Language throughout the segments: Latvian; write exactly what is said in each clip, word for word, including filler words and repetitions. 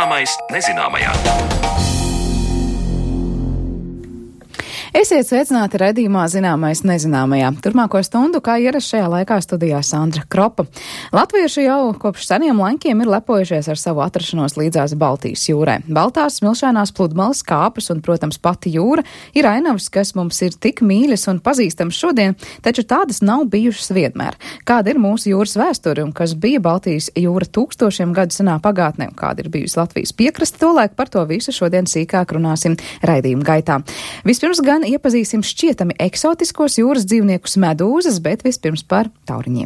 Zināmais nezināmajā. Esiet sveicināti raidījumā Zināmais nezināmajā. Turmāko stundu, kā ierasts šajā laikā, studijā Sandra Kropa. Latvieši jau kopš seniem laikiem ir lepojušies ar savu atrašanos līdzās Baltijas jūrai. Baltās, smilšainās pludmales, kāpes un, protams, pati jūra ir ainavas, kas mums ir tik mīļas un pazīstamas šodien, taču tādas nav bijušas vienmēr. Kāda ir mūsu jūras vēsture un kas bija Baltijas jūra tūkstošiem gadu senā pagātnē un kāda ir bijusi Latvijas piekraste, tolaik par to visu šodien sīkāk runāsim raidījuma gaitā. Vispirms gan iepazīsim šķietami eksotiskos jūras dzīvniekus medūzas, bet vispirms par tauriņiem.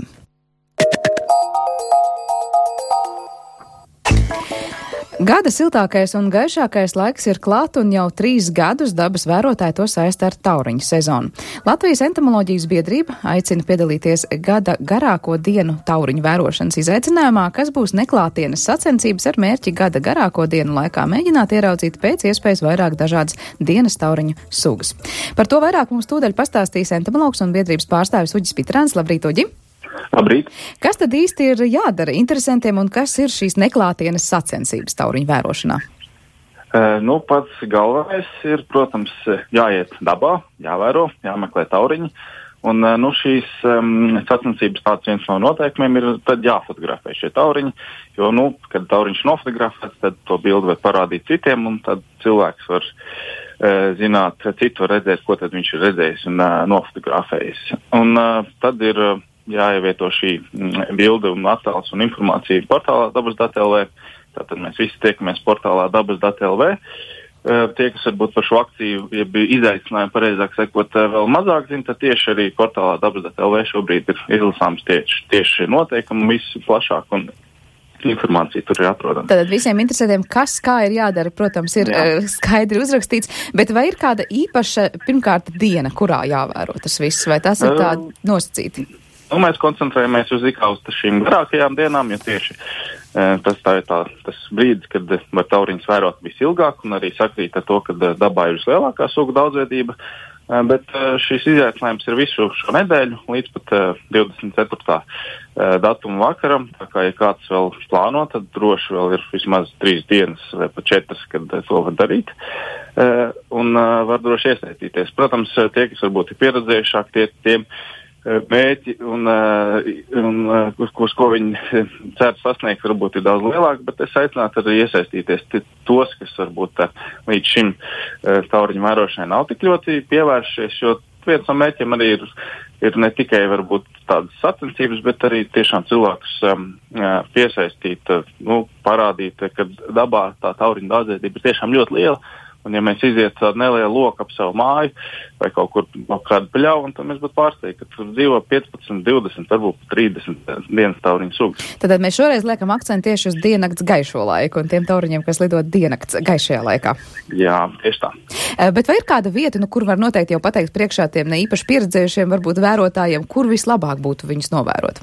Gada siltākais un gaišākais laiks ir klāt, un jau trīs gadus dabas vērotāji to saista ar tauriņu sezonu. Latvijas entomoloģijas biedrība aicina piedalīties gada garāko dienu tauriņu vērošanas izaicinājumā, kas būs neklātienes sacensības ar mērķi gada garāko dienu laikā mēģināt ieraudzīt pēc iespējas vairāk dažādas dienas tauriņu sugas. Par to vairāk mums tūdaļ pastāstīs entomologs un biedrības pārstāvis Uģis Pitrāns. Labrīt, Uģi! Labrīt! Kas tad īsti ir jādara interesantiem un kas ir šīs neklātienes sacensības tauriņu vērošanā? Uh, nu, pats galvenais ir, protams, jāiet dabā, jāvēro, jāmeklē tauriņi. Un uh, nu, šīs um, sacensības tāds viens no noteikumiem ir tad jāfotografē šie tauriņi, jo, nu, kad tauriņš nofotografēts, tad to bildi var parādīt citiem, un tad cilvēks var uh, zināt, citu var redzēt, ko tad viņš ir redzējis un uh, nofotografējis. Un uh, tad ir uh, jāievieto šī bilde un attēls un informācija portālā dabas dati el vē. Tātad mēs visi tiekamies portālā dabas dati el vē. Uh, tie, kas varbūt par šo akciju, ja bija izaicinājumi, pareizāk sakot, uh, vēl mazāk zina, tad tieši arī portālā dabas dati el vē šobrīd ir izlasāms tieši, tieši noteikumi, visi plašāk un informācija tur ir atrodama. Tātad visiem interesantiem, kas kā ir jādara, protams, ir Jā. skaidri uzrakstīts, bet vai ir kāda īpaša, pirmkārt, diena, kurā jāvēro tas viss, vai tas ir tā nosacīti? Nu, mēs koncentrējamies uz ikā uz šīm garākajām dienām, jo tieši e, tas, tā ir tā, tas brīdis, kad var tauriņus vērot visilgāk un arī sakrīt ar to, ka dabā ir vislielākā sugu daudzveidība. E, bet e, šis izaicinājums ir visu šo nedēļu līdz pat e, divdesmit ceturtā E, datuma vakaram. Tā kā, ja kāds vēl plāno, tad droši vēl ir vismaz trīs dienas vai pat četras, kad e, to var darīt. E, un e, var droši iesaistīties. Protams, tie, kas varbūt ir pieredzējušāk, tie tiem mērķi un, un uz, uz ko viņi cer sasniegt, varbūt ir daudz lielāki, bet es aicinātu arī iesaistīties tos, kas varbūt līdz šim tauriņu vērošanai nav tik ļoti pievēršies, jo viens no mērķiem arī ir, ir ne tikai varbūt tādas sacensības, bet arī tiešām cilvēkus um, piesaistīt, nu, parādīt, ka dabā tā tauriņu daudzveidība ir tiešām ļoti liela. Un ja mēs iziet tādu nelielu loku ap savu māju vai kaut kur ap kādu pļauju, tad mēs būtu pārsteigti, ka tur dzīvo piecpadsmit, divdesmit, varbūt trīsdesmit dienas tauriņu sugas. Tad mēs šoreiz liekam akcentu tieši uz diennakts gaišo laiku un tiem tauriņiem, kas lido diennakts gaišajā laikā. Jā, tieši tā. Bet vai ir kāda vieta, nu, kur var noteikti jau pateikt priekšā tiem ne īpaši pieredzējušiem, varbūt vērotājiem, kur vislabāk būtu viņus novērot?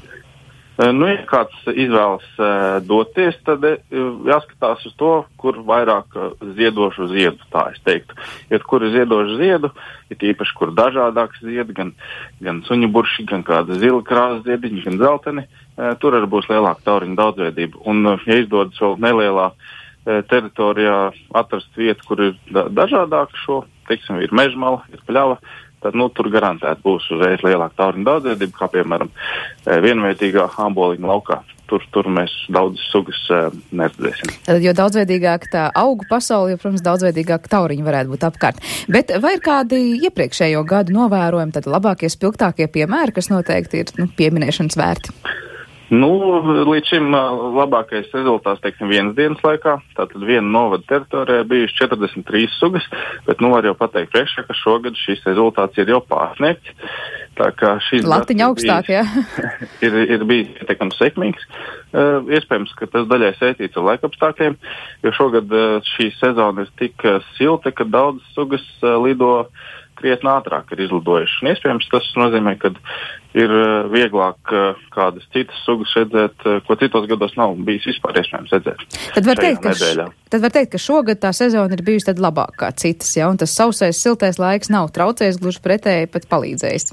Nu, ja kāds izvēlas uh, doties, tad uh, jāskatās uz to, kur vairāk uh, ziedošu ziedu, tā es teiktu. Ja kur ir ziedošu ziedu, ir īpaši, kur dažādāks ziedi, gan, gan suņuburši, gan kāda zila krāsa ziediņi, gan zelteni, uh, tur arī būs lielāka tauriņu daudzveidība. Un, uh, ja izdodas vēl nelielā uh, teritorijā atrast vietu, kur ir da- dažādāk šo, teiksim, ir mežmala, ir pļava, tad, nu, tur garantēti būs uzreiz lielāka tauriņu daudzveidība, kā, piemēram, vienveidīgā āboliņu laukā. Tur, tur mēs daudzas sugas uh, neredzēsim. Jo daudzveidīgāk tā augu pasauli, jo, protams, daudzveidīgāk tauriņi varētu būt apkārt. Bet vai ir kādi iepriekšējo gadu novērojumi, tad labākie, spilgtākie piemēri, kas noteikti ir, nu, pieminēšanas vērti? Nu, līdz šim labākais rezultāts, teiksim, vienas dienas laikā. Tātad viena novada teritorijā bijuši četrdesmit trīs sugas, bet nu var jau pateikt priekšā, ka šogad šis rezultāts ir jau pārsniegts. Tā kā šis Latiņa augstāk, jā. ir, ir bijis pietiekams sekmīgs. Uh, iespējams, ka tas daļai saistīts ar laikapstākļiem, jo šogad uh, šī sezona ir tik uh, silta, ka daudzas sugas uh, lido krietni ātrāk ir izlidojuši. Un iespējams, tas nozīmē, ka ir uh, vieglāk uh, kādas citas sugas redzēt, uh, ko citos gados nav bijis vispār iespējams redzēt. Tad var, teikt, ka š... Tad var teikt, ka šogad tā sezona ir bijusi tad labāk kā citas, ja? Un tas sausais, siltais laiks nav traucējis, gluži pretēji pat palīdzējis.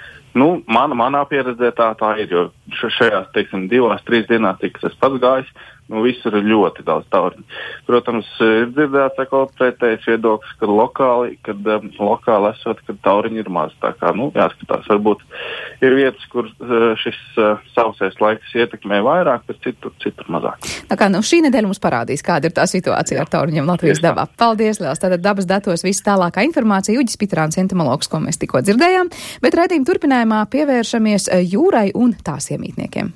Nu, mana, manā pieredzē tā, tā ir, jo šajās, teiksim, divās, trīs dienās, cik es pats gājis, nu, visur ir ļoti daudz tauriņu. Protams, ir dzirdēts atkal pretējs viedoklis, ka lokāli, kad um, lokāli esot, kad tauriņi ir maz. Tā kā, nu, jāskatās, varbūt ir vietas, kur uh, šis uh, sausais laiks ietekmē vairāk, bet citur, citur mazāk. Tā kā, nu, šī nedēļa mums parādīs, kāda ir tā situācija Jā. ar tauriņiem Latvijas dabā. Paldies, liels! Tātad dabas datos viss tālākā informācija. Uģis Pitrāns, entomologs, ko mēs tikko dzirdējām, bet raidījuma turpinājumā pievēršamies jūrai un tās iemītniekiem.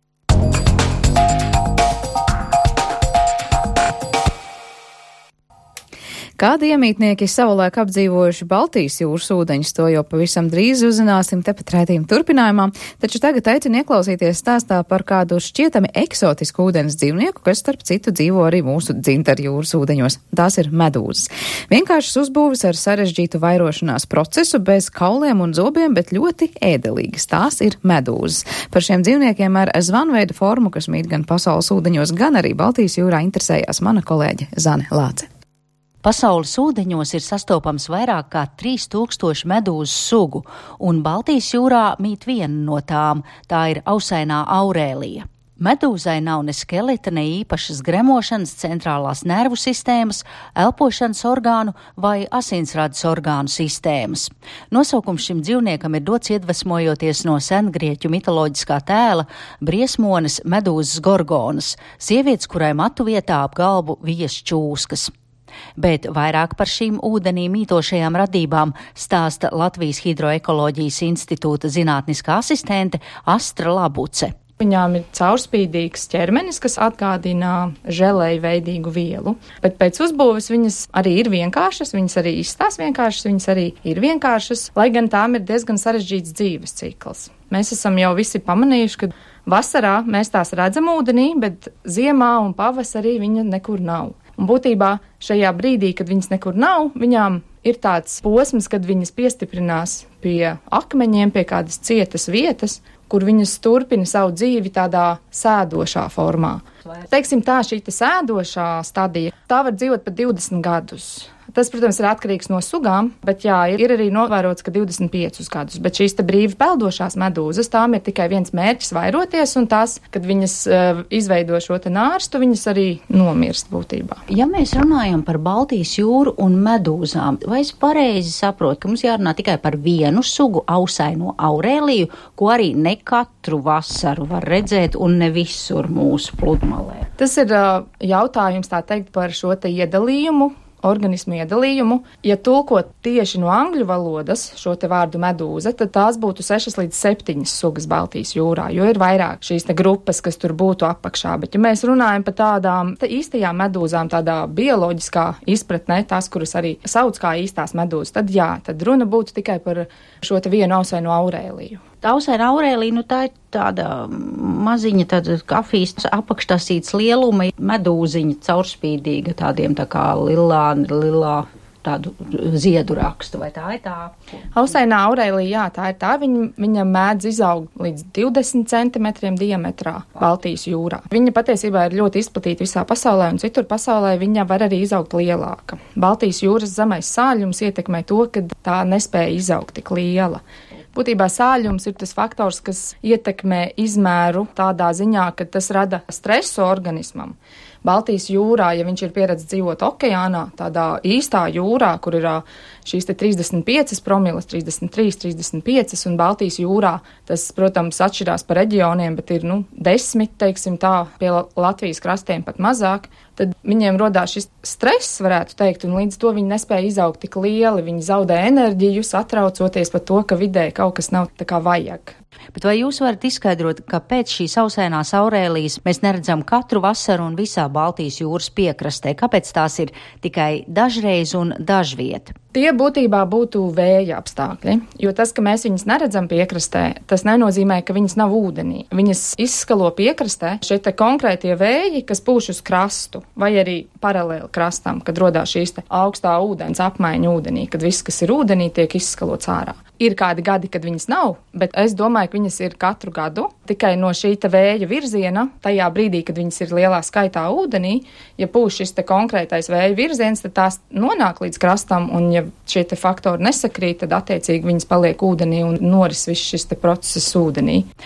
Kādi iemītnieki savulaik apdzīvojuši Baltijas jūras ūdeņus, to jau pavisam drīz uzzināsim tepat raidījuma turpinājumā, taču tagad aicinu ieklausīties stāstā par kādu šķietami eksotisku ūdens dzīvnieku, kas starp citu dzīvo arī mūsu dzintaru jūras ūdeņos. Tās ir medūzas. Vienkāršas uzbūves ar sarežģītu vairošanās procesu, bez kauliem un zobiem, bet ļoti ēdelīgas. Tās ir medūzas. Par šiem dzīvniekiem ar zvanveida formu, kas mīt gan pasaules ūdeņos, gan arī Baltijas jūrā, interesējās mana kolēģe Zane Lāce. Pasaules ūdeņos ir sastopams vairāk kā trīs tūkstoši medūzu sugu, un Baltijas jūrā mīt viena no tām, tā ir ausainā aurēlija. Medūzai nav ne skeleta, ne īpašas gremošanas, centrālās nervu sistēmas, elpošanas orgānu vai asinsrades orgānu sistēmas. Nosaukums šim dzīvniekam ir dots iedvesmojoties no sengrieķu mitoloģiskā tēla briesmones medūzas gorgonas, sievietes, kurai matu vietā ap galvu vijas čūskas. Bet vairāk par šīm ūdenī mītošajām radībām stāsta Latvijas Hidroekoloģijas institūta zinātniskā asistente Astra Labuce. Viņām ir caurspīdīgs ķermenis, kas atgādina želeju veidīgu vielu, bet pēc uzbūves viņas arī ir vienkāršas, viņas arī izstās vienkāršas, viņas arī ir vienkāršas, lai gan tām ir diezgan sarežģīts dzīves cikls. Mēs esam jau visi pamanījuši, ka vasarā mēs tās redzam ūdenī, bet ziemā un pavasarī viņa nekur nav. Un būtībā šajā brīdī, kad viņas nekur nav, viņām ir tāds posms, kad viņas piestiprinās pie akmeņiem, pie kādas cietas vietas, kur viņas turpina savu dzīvi tādā sēdošā formā. Teiksim tā, šī te sēdošā stadija, tā var dzīvot pat divdesmit gadus. Tas, protams, ir atkarīgs no sugām, bet jā, ir arī novērots, ka divdesmit piecus gadus. Bet šīs te brīvi peldošās medūzas, tām ir tikai viens mērķis vairoties, un tās, kad viņas uh, izveido šo te nārstu, viņas arī nomirst būtībā. Ja mēs runājam par Baltijas jūru un medūzām, vai es pareizi saprotu, ka mums jārunā tikai par vienu sugu, ausaino aurēliju, ko arī ne katru vasaru var redzēt un ne visur mūsu pludmalē? Tas ir uh, jautājums, tā teikt, par šo te iedalījumu. Organismu iedalījumu. Ja tulkot tieši no angļu valodas šo te vārdu medūza, tad tās būtu sešas līdz septiņas sugas Baltijas jūrā, jo ir vairāk šīs te grupas, kas tur būtu apakšā. Bet ja mēs runājam par tādām tā īstajām medūzām, tādā bioloģiskā izpratnē, tās, kuras arī sauc kā īstās medūzas, tad jā, tad runa būtu tikai par šo te vienu ausaino aurēliju. Tā ausaina aurēlija, nu tā ir tāda maziņa, tāda kafijas apakštasīts lieluma, medūziņa caurspīdīga, tādiem tā kā lilā, lilā tādu ziedu rakstu, vai tā ir tā? Ausainā aurēlija, jā, tā ir tā, viņa, viņa mēdz izaugt līdz divdesmit centimetriem diametrā Baltijas jūrā. Viņa patiesībā ir ļoti izplatīta visā pasaulē, un citur pasaulē viņa var arī izaugt lielāka. Baltijas jūras zemais sāļums ietekmē to, ka tā nespēja izaugt tik liela. Būtībā sāļums ir tas faktors, kas ietekmē izmēru tādā ziņā, ka tas rada stresu organismam. Baltijas jūrā, ja viņš ir pieredzējis dzīvot okeānā, tādā īstā jūrā, kur ir šīs te trīsdesmit piecas promilas, trīsdesmit trīs, trīsdesmit piecas, un Baltijas jūrā tas, protams, atšķirās pa reģioniem, bet ir, nu, desmit, teiksim tā, pie Latvijas krastiem pat mazāk, tad viņiem rodās šis stress, varētu teikt, un līdz to viņi nespēja izaugt tik lieli, viņi zaudē enerģiju, satraucoties par to, ka vidē kaut kas nav tā kā vajag. Bet vai jūs varat izskaidrot, ka pēc šīs ausainās aurēlijas mēs neredzam katru vasaru un visā Baltijas jūras piekrastē? Kāpēc tās ir tikai dažreiz un dažviet? Tie būtībā būtu vēja apstākļi, jo tas, ka mēs viņas neredzam piekrastē, tas nenozīmē, ka viņas nav ūdenī. Viņas izskalo piekrastē šie te konkrētie vēji, kas pūš uz krastu, vai arī paralēli krastam, kad rodās šīs te augstā ūdens apmaiņa ūdenī, kad viss, kas ir ūdenī, tiek izskalots ārā. Ir kādi gadi, kad viņas nav, bet es domāju, ka viņas ir katru gadu. Tikai no šī te vēja virziena, tajā brīdī, kad viņas ir lielā skaitā ūdenī, ja pūš šis te konkrētais vēja virziens, tad tās nonāk līdz krastam, un ja šie te faktori nesakrīt, tad attiecīgi viņas paliek ūdenī un noris viss šis te process ūdenī.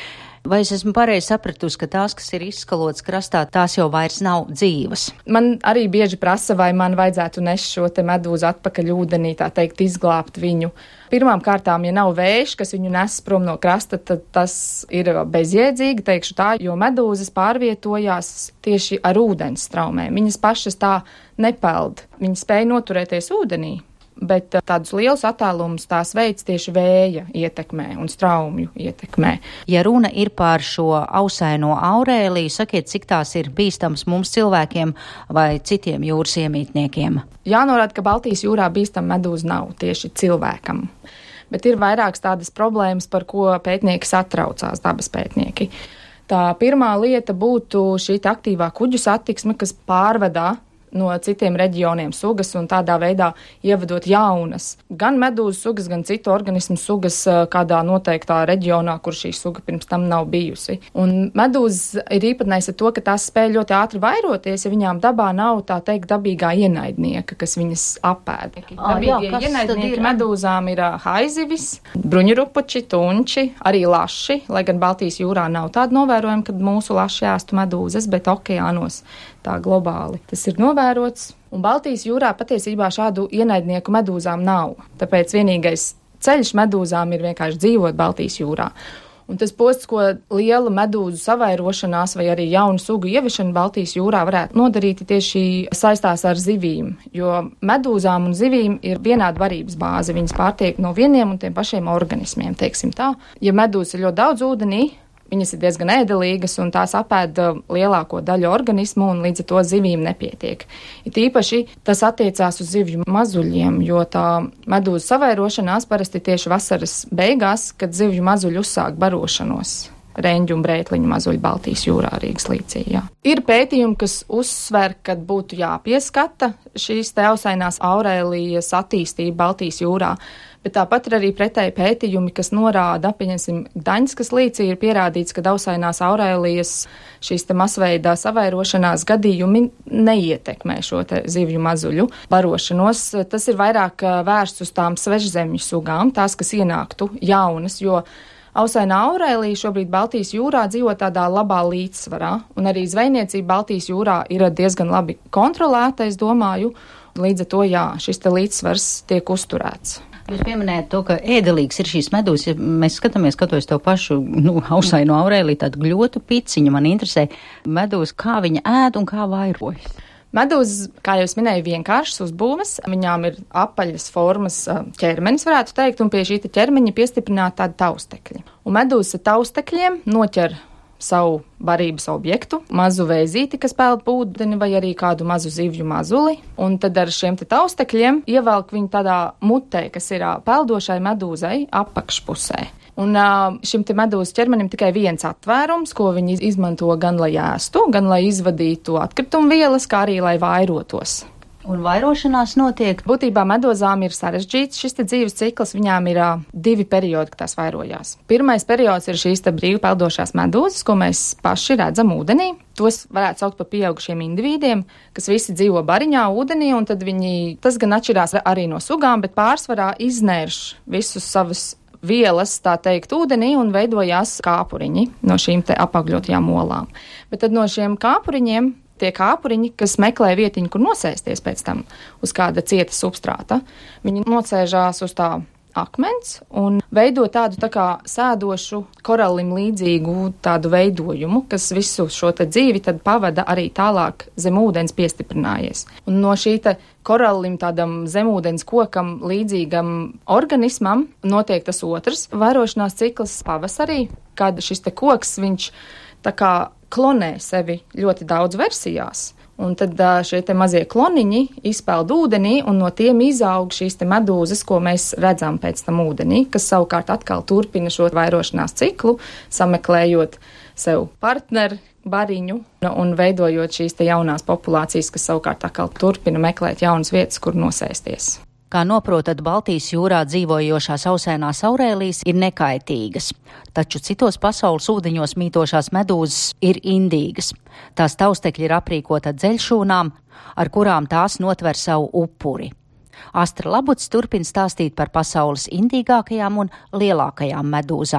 Vai es esmu pareizi sapratusi, ka tās, kas ir izskalotas krastā, tās jau vairs nav dzīvas? Man arī bieži prasa, vai man vajadzētu nest šo te medūzu atpakaļ ūdenī, tā teikt, izglābt viņu. Pirmām kārtām, ja nav vējš, kas viņu nes prom no krasta, tad tas ir bezjēdzīgi, teikšu tā, jo medūzas pārvietojās tieši ar ūdens straumēm. Viņas pašas tā nepeld, viņas spēja noturēties ūdenī, bet tādus lielus attālumus tās veids tieši vēja ietekmē un straumju ietekmē. Ja runa ir par šo ausaino aurēliju, sakiet, cik tās ir bīstams mums cilvēkiem vai citiem jūras iemītniekiem? Jānorāda, ka Baltijas jūrā bīstam medūza nav tieši cilvēkam, bet ir vairākas tādas problēmas, par ko pētnieki satraucās, dabas pētnieki. Tā pirmā lieta būtu šī aktīvā kuģu satiksme, kas pārvadā no citiem reģioniem sugas un tādā veidā ievedot jaunas gan medūzu sugas, gan citu organismu sugas kādā noteiktā reģionā, kur šī suga pirms tam nav bijusi. Un medūzas ir īpatnējs ar to, ka tās spēj ļoti ātri vairoties, ja viņām dabā nav tā teikt dabīgā ienaidnieka, kas viņas apēd. Dabīgie ienaidnieki medūzām ir haizivis, bruņurupuči, tunči, arī laši, lai gan Baltijas jūrā nav tāda novērojama, kad mūsu laši ēstu medūzas, bet okeānos tā globāli tas ir novērots. Un Baltijas jūrā patiesībā šādu ienaidnieku medūzām nav. Tāpēc vienīgais ceļš medūzām ir vienkārši dzīvot Baltijas jūrā. Un tas posts, ko liela medūzu savairošanās vai arī jaunu sugu ieviešana Baltijas jūrā varētu nodarīt, tieši saistās ar zivīm. Jo medūzām un zivīm ir vienāda varības bāze. Viņas pārtiek no vieniem un tiem pašiem organismiem, teiksim tā. Ja medūzas ir ļoti daudz ūdenī, viņas ir diezgan ēdelīgas un tās apēda lielāko daļu organismu un līdz ar to zivīm nepietiek. It īpaši tas attiecās uz zivju mazuļiem, jo tā medūzu savairošanās parasti tieši vasaras beigās, kad zivju mazuļi uzsāk barošanos. Reņģu un brētliņu mazuļi Baltijas jūrā, Rīgas līcī, jā. Ir pētījumi, kas uzsver, ka būtu jāpieskata šīs te ausainās aurēlijas attīstība Baltijas jūrā, bet tāpat ir arī pretēji pētījumi, kas norāda, pieņemsim, Gdaņskas līcī ir pierādīts, ka ausainās aurēlijas šīs te masveidā savairošanās gadījumi neietekmē šo te zivju mazuļu barošanos. Tas ir vairāk vērsts uz tām svežzemju sugām, tās, kas ienāktu jaunas, jo ausainā aurēlija šobrīd Baltijas jūrā dzīvo tādā labā līdzsvarā, un arī zvejniecība Baltijas jūrā ir diezgan labi kontrolēta, es domāju, līdz ar to, jā, šis te līdzsvars tiek uzturēts. Jūs pieminējat to, ka ēdelīgs ir šīs medūzas. Ja mēs skatāmies, skatoties to pašu, nu, ausaino aurēliju, tādu gļotu piciņu, man interesē medūza, kā viņa ēd un kā vairojas. Medūzas, kā jau es minēju, vienkāršas uzbūves, viņām ir apaļas formas ķermenis, varētu teikt, un pie šī ķermeņa piestiprināta tāda taustekļa. Un medūzas ar taustekļiem noķer savu barības objektu, mazu vēzīti, kas peld ūdeni, vai arī kādu mazu zivju mazuli, un tad ar šiem te taustekļiem ievelk viņu tādā mutē, kas ir peldošai medūzai apakšpusē. Un šim te medūzas ķermenim tikai viens atvērums, ko viņi izmanto gan lai ēstu, gan lai izvadītu atkritumvielas, kā arī lai vairotos. Un vairošanās notiek? Būtībā medūzām ir sarežģīts šis te dzīves cikls, viņām ir uh, divi periodi, kad tās vairojās. Pirmais periods ir šīs te brīvi peldošās medūzas, ko mēs paši redzam ūdenī. Tos varētu saukt par pieaugušiem indivīdiem, kas visi dzīvo bariņā ūdenī, un tad viņi, tas gan atšķirās arī no sugām, bet pārsvarā iznērš visus savus vielas, tā teikt, ūdenī un veidojās kāpuriņi no šīm te apagļotajām olām. Bet tad no šiem kāpuriņiem tie kāpuriņi, kas meklē vietiņu, kur nosēsties pēc tam uz kāda cieta substrāta, viņi nosēžās uz tā akmens un veido tādu tā kā sēdošu koralim līdzīgu tādu veidojumu, kas visu šo te dzīvi tad pavada arī tālāk zem ūdens piestiprinājies. Un no šī te koralim tādam zemūdens kokam līdzīgam organismam notiek tas otrs vairošanās cikls pavasarī, kad šis te koks, viņš tā kā klonē sevi ļoti daudz versijās. Un tad šie te mazie kloniņi izpeld ūdenī, un no tiem izaug šīs te medūzas, ko mēs redzam pēc tam ūdenī, kas savukārt atkal turpina šo vairošanās ciklu, sameklējot sev partneri, bariņu un veidojot šīs te jaunās populācijas, kas savukārt atkal turpina meklēt jaunas vietas, kur nosēsties. Kā noprotat, Baltijas jūrā dzīvojošās ausainās aurēlijas ir nekaitīgas, taču citos pasaules ūdeņos mītošās medūzas ir indīgas. Tās taustekļi ir aprīkota dzeļšūnām, ar kurām tās notver savu upuri. Astra Labuts turpina stāstīt par pasaules indīgākajām un lielākajām medūzām.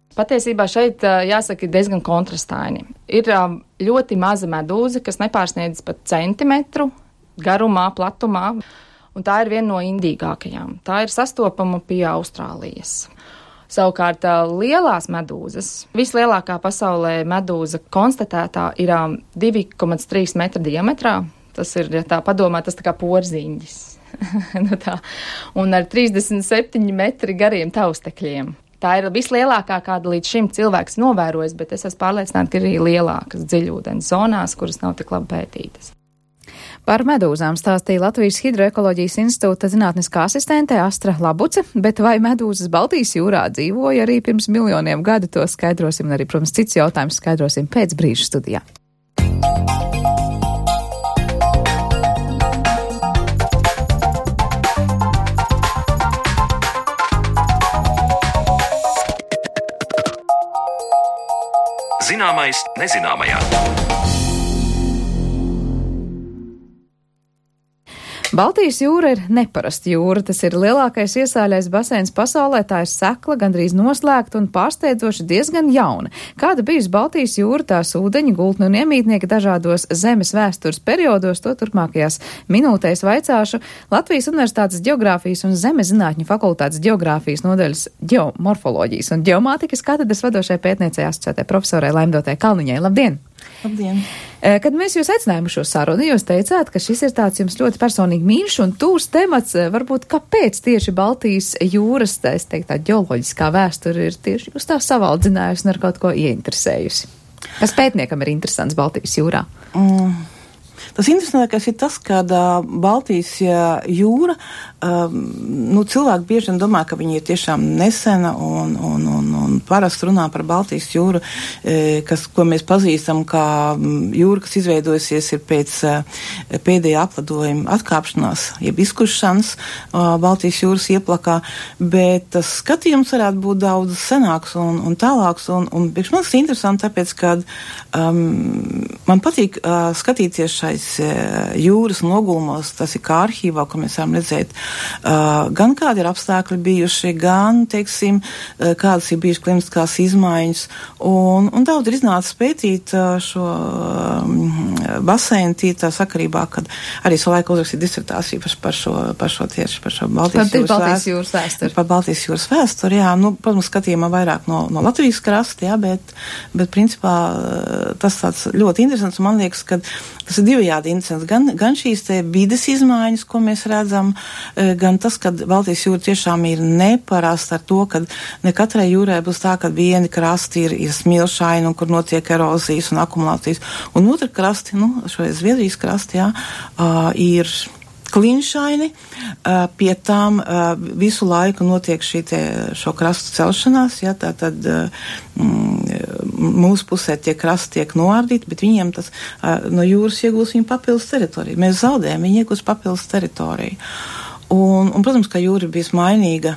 Patiesībā šeit, jāsaka, ir diezgan kontrastaini. Ir ļoti maza medūza, kas nepārsniedz pat centimetru garumā, platumā, un tā ir viena no indīgākajām. Tā ir sastopama pie Austrālijas. Savukārt lielās medūzas, vislielākā pasaulē medūza konstatētā ir divi komats trīs metri diametrā. Tas ir, ja tā padomā, tas tā kā porziņģis. nu tā. Un ar trīsdesmit septiņi metri gariem taustekļiem. Tā ir vislielākā, kāda līdz šim cilvēks novērojis, bet es esmu pārliecināta, ka ir arī lielākas dziļūdens zonās, kuras nav tik labi pētītas. Par medūzām stāstīja Latvijas Hidroekoloģijas institūta zinātniskā asistente Astra Labuce, bet vai medūzas Baltijas jūrā dzīvoja arī pirms miljoniem gadu, to skaidrosim, un arī, protams, cits jautājums skaidrosim pēc brīža studijā. Zināmais nezināmajā. Baltijas jūra ir neparasta jūra. Tas ir lielākais iesāļais baseins pasaulē. Tā ir sekla, gandrīz noslēgta un pārsteidzoši diezgan jauna. Kāda bijusi Baltijas jūra, tās ūdeņi, gultni un iemītnieki dažādos zemes vēstures periodos, to turpmākajās minūtēs vaicāšu Latvijas Universitātes Ģeogrāfijas un Zemezinātņu fakultātes ģeogrāfijas nodaļas ģeomorfoloģijas un ģeomātikas katedras vadošajai pētniecei asociētai profesorai Laimdotai Kalniņai. Labdien! Labdien! Kad mēs jūs aicinājām šo sarunu, jūs teicāt, ka šis ir tāds jums ļoti personīgi mīļš un tūs temats, varbūt kāpēc tieši Baltijas jūras, tā es teiktu, tā ģeoloģiskā vēsture ir tieši jūs tā savaldzinājusi un ar kaut ko ieinteresējusi. Kas pētniekam ir interesants Baltijas jūrā? Mm. Tas interesantākais ir tas, ka uh, Baltijas uh, jūra, uh, nu, cilvēki bieži vien domā, ka viņa ir tiešām nesena un, un, un, un parasti runā par Baltijas jūru, e, kas, ko mēs pazīstam kā jūra, kas izveidojusies ir pēc uh, pēdējā apledojuma atkāpšanās, jeb izkušanas uh, Baltijas jūras ieplakā, bet tas skatījums varētu būt daudz senāks un, un tālāks, un, un priekš man tas ir interesanti, tāpēc, ka um, man patīk uh, skatīties šais jūras nogulmos, tas ir kā arhīvā, ko mēs varam redzēt, uh, gan kādi ir apstākļi bijuši, gan, teiksim, uh, kādas ir bijušas klimatiskās izmaiņas, un, un daudz ir iznācis pētīt uh, šo uh, baseinu tītā sakarībā, kad arī savu laiku uzrakstīt disertāciju par, par šo, par šo tieši, par šo Baltijas, par jūras, Baltijas jūras vēsturi. Par Baltijas jūras vēsturi, jā, nu, protams, skatījumā vairāk no, no Latvijas krasta, jā, bet, bet principā tas tāds ļoti interesants, un man liekas, ka tas ir divējādi interesants. Gan, gan šīs te vides izmaiņas, ko mēs redzam, gan tas, ka Baltijas jūra tiešām ir neparasta ar to, ka ne katrai jūrai būs tā, ka vieni krasti ir, ir smilšaini un kur notiek erozijas un akumulācijas, un otra krasti, nu, šo Zviedrijas krasti, jā, uh, ir klinšaini, uh, pie tām uh, visu laiku notiek šī te, šo krastu celšanās, ja, tā tad uh, mm, mūsu pusē tie krasti tiek noārdīti, bet viņiem tas uh, no jūras iegūst viņu papildus teritoriju. Mēs zaudējam, viņi iegūst papildus teritoriju. Un, un, protams, ka jūra ir bijis mainīga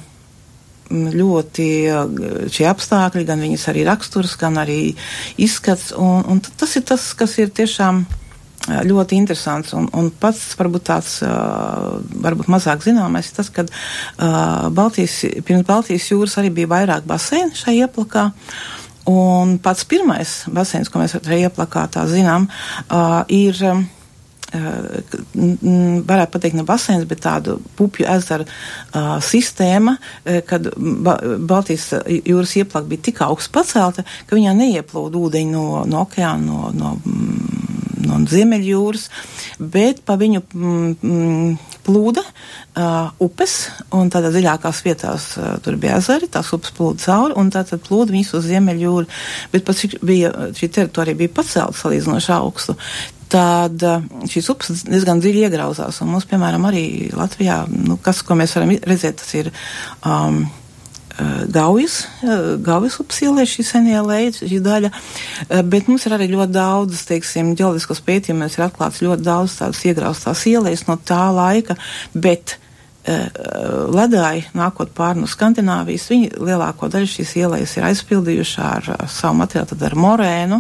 ļoti šie apstākļi, gan viņas arī raksturs, gan arī izskats, un, un tas ir tas, kas ir tiešām ļoti interesants, un, un pats varbūt tāds, uh, varbūt mazāk zināmais, ir tas, ka uh, Baltijas, pirms Baltijas jūras arī bija vairāk baseini šai ieplakā, un pats pirmais baseins, ko mēs šai ieplakā tā zinām, uh, ir, um, uh, varētu pateikt ne baseins, bet tādu Pupju ezeru uh, sistēma, uh, kad ba Baltijas jūras ieplaka bija tik augsts pacelta, ka viņā neieplūda ūdeņi no, no okeāna, no, no no Ziemeļjūras, bet pa viņu mm, plūda uh, upes, un tādā dziļākās vietās uh, tur bija ezeri, tās upes plūda cauri, un tātad plūda viņas uz Ziemeļjūru, bet pats bija, šī teritorija bija pacelta salīdzinoši augstu, tad uh, šīs upes diezgan dziļi iegrauzās, un mums, piemēram, arī Latvijā, nu, kas, ko mēs varam redzēt, tas ir um, Gaujas, Gaujas upes ielē, šī senie leja, šī daļa, bet mums ir arī ļoti daudz, teiksim, ģeoloģiskos pētījumus, ir atklāts ļoti daudz tādas iegraustās ielējas no tā laika, bet ledāji, nākot pāri no Skandināvijas, viņi lielāko daļu šīs ielas ir aizpildījuši ar, ar savu materiālu, tad ar morēnu,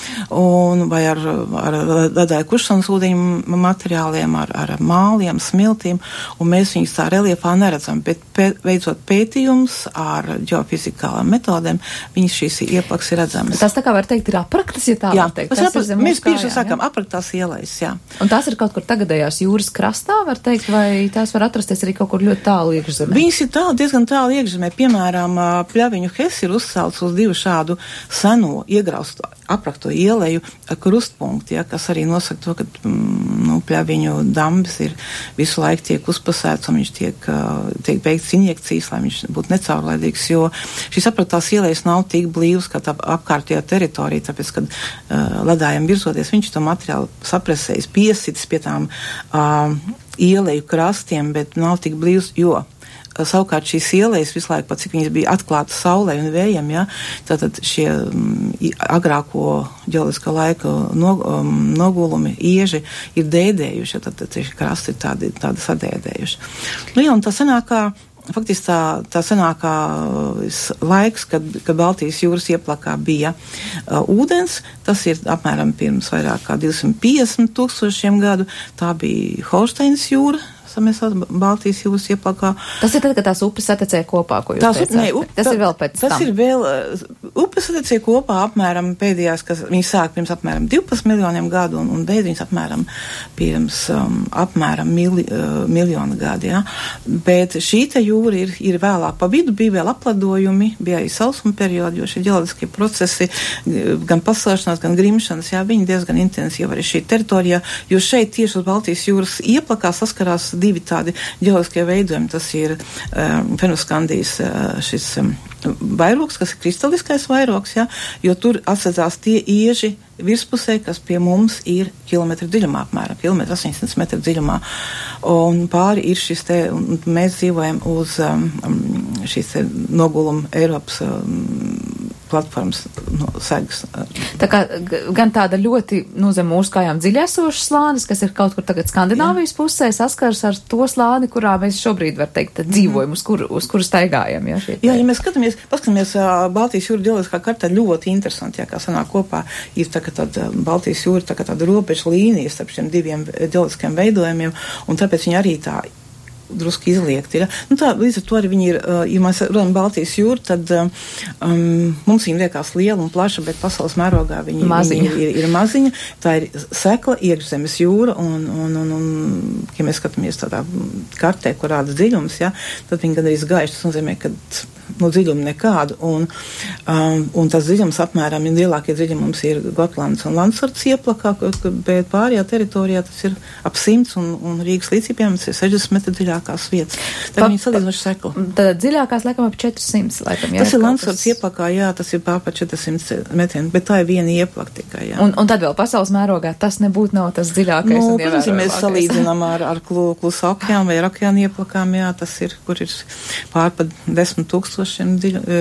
un, vai ar, ar ledāju kušanas ūdeņu materiāliem, ar, ar māliem, smiltīm, un mēs viņus tā reliefā neredzam, bet pē, veicot pētījums ar ģeofizikālām metodēm, viņas šīs ieplaks ir redzamas. Tas tā kā var teikt ir apraktas, ja tā jā, var teikt. Tas tas aprak, ir mēs kājām, bieži sakām apraktās ielas, jā. Un tās ir kaut kur tagadējās jūras krastā, var teikt, vai tās var atrasties arī kaut kur ļoti tālu iekšzemē? Viņas ir tālu, diezgan tālu iekšzemē. Piemēram, Pļaviņu Hess ir uzcelts uz divu šādu seno iegraustu aprakto ieleju krustpunkti, ja, kas arī nosaka to, ka nu, Pļaviņu dambis ir visu laiku tiek uzpasēts un viņš tiek, tiek beigts injekcijas, lai viņš būtu necaurlaidīgs, jo šīs apraktās ielejas nav tik blīvs, kā tā apkārtējā teritorija, tāpēc, kad uh, ledājiem virzoties, viņš to materiālu sapresējis, piesits pie tām uh, ieleju krastiem, bet nav tik blīvs, jo savukārt šīs ielejas visu laiku, pat cik viņas bija atklātas saulē un vējam, ja, tātad šie um, agrāko ģeoloģiskā laika no, um, nogulumi, ieži ir dēdējuši, tad šie krasti ir tādi, tādi sadēdējuši. Nu jā, un tā senākā, faktiski tā, tā senākā laiks, kad, kad Baltijas jūras ieplakā bija uh, ūdens, tas ir apmēram pirms vairāk kā divsimt piecdesmit tūkstošiem gadu, tā bija Holšteinas jūra, mēs Baltijas jūras ieplakā. Tas ir tad, kad tās upes satekēja kopā, ko jūs tās, teicāt? Ne, up, tas tā, ir vēl pēc tas tam. Ir vēl, upes satekēja kopā apmēram pēdējās, kas viņi sāk pirms apmēram divpadsmit miljoniem gadu un, un beidz viņas apmēram pirms um, apmēram mili, uh, miljonu gadu, ja. Bet šī te jūra ir, ir vēlāk. Pa vidu bija vēl apledojumi, bija arī sausuma periodi, jo šie ģeoloģiskie procesi, gan paslēšanās, gan grimšanas, jā, viņi diezgan intensīvi arī šī teritorijā, jo šeit tieši uz Baltijas jūras ieplakā saskarās divi tādi ģeoloģiskie veidojumi. Tas ir um, Fenoskandijas uh, šis um, vairogs, kas ir kristaliskais vairogs, ja, jo tur atsadzās tie ieži virspusē, kas pie mums ir kilometru dziļumā, apmēram kilometru astoņdesmit metru dziļumā. Un pāri ir šis te, un mēs dzīvojam uz um, šīs te noguluma Eiropas um, platformas no segas. Tā kā gan tāda ļoti, nu, zem mūsu kājām dziļesošas slānis, kas ir kaut kur tagad Skandināvijas jā. Pusē, saskars ar to slāni, kurā mēs šobrīd, var teikt, dzīvojam, uz kuru, uz kuru staigājam. Jā, jā, ja mēs skatāmies, paskatāmies uh, Baltijas jūra ģeoloģiskā kartā ļoti interesanti, jā, kā sanāk kopā, ir tā, ka tāda Baltijas jūra, tā kā tāda robeža līnija starp šiem diviem ģeoloģiskiem veidojumiem, un tāpēc viņi arī tā drusku izliekt ir. Nu tā, līdz ar to arī viņi ir, uh, ja mēs runājam Baltijas jūru, tad um, mums viņi liekas liela un plaša, bet pasaules mērogā viņi, viņi ir, ir maziņa. Tā ir sekla iekšzemes jūra, un, un, un, un ja mēs skatāmies tādā kartē, kur rāda dziļums, ja, tad viņi gan arī gaiši, tas nozīmē, ka no dziļuma nekādu, un, um, un tas dziļums apmēram, ja lielākie dziļumi mums ir Gotlandes un Landsarts ieplakā, bet pārējā teritorijā tas ir ap simts, un, un Rīgas līcī, piemēram, ir sešdesmit metru dziļākās vietas. Tā pa, viņi salīdzinoši sekla. Tad dziļākās, laikam, ap četrsimt, laikam, jā. Tas ir Landsarts kas... ieplakā, jā, tas ir pār pa četrsimt metriem, bet tā ir viena ieplaka tikai, jā. Un, un tad vēl pasaules mērogā tas nebūtu nav tas dziļākais nu, un ievērojamākais. Ja mēs salīdzinām ar, ar klusu okeānu vai ar okeānu ieplakām, jā, tas ir, kur ir pār pa desmit tūkstošiem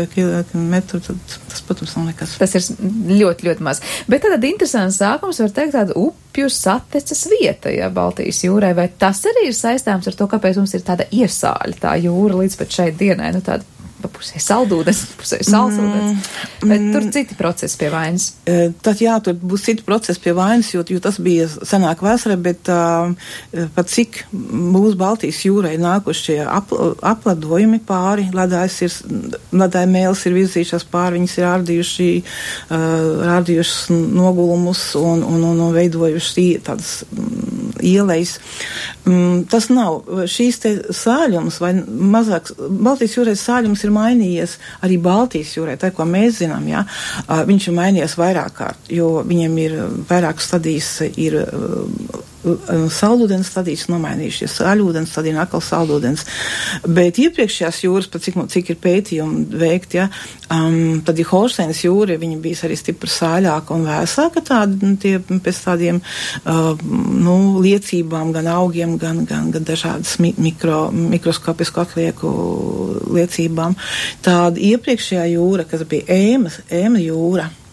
metru, tad tas, protams, nav nekas. Tas ir ļoti, ļoti maz. Bet tad interesants sākums, var teikt, tāda upju sateces vieta, ja Baltijas jūrai, vai tas arī ir saistāms ar to, kāpēc mums ir tāda iesāļa tā jūra līdz pat šeit dienai, nu tāda pa pusē saldūdens, pusē salsūdens, mm, bet tur citi procesi pie vainas. E, tad jā, tur būs citi procesi pie vainas, jo, jo tas bija senāk vēsturē, bet uh, pat cik mūsu Baltijas jūrai nākuši šie ap, apledojumi pāri, ledājs ir, ledāja mēles ir virzījušās pāri, viņas ir ārdījuši, uh, ārdījušas nogulumus un, un, un, un veidojuši tādas um, ielejas. Um, tas nav šīs te sāļums vai mazāks, Baltijas jūrai sāļums ir mainījies arī Baltijas jūrē, tā, ko mēs zinām, jā, uh, viņš ir mainījies vairāk kārt, jo viņam ir vairāk stadijas, ir uh, saldūdens stadijas nomainījušies, sāļūdens stadija, atkal saldūdens, bet iepriekšējās jūras, pat cik, cik ir pētījumi veikti, ja, um, tad ir Holšteinas jūra, viņa bijis arī stipri sāļāka un vēsāka tādi, tie pēc tādiem, uh, nu, liecībām, gan augiem, gan, gan, gan dažādas mi mikro, mikroskopisku atlieku liecībām. Tāda iepriekšējā jūra, kas bija ēmas, ēma jūra,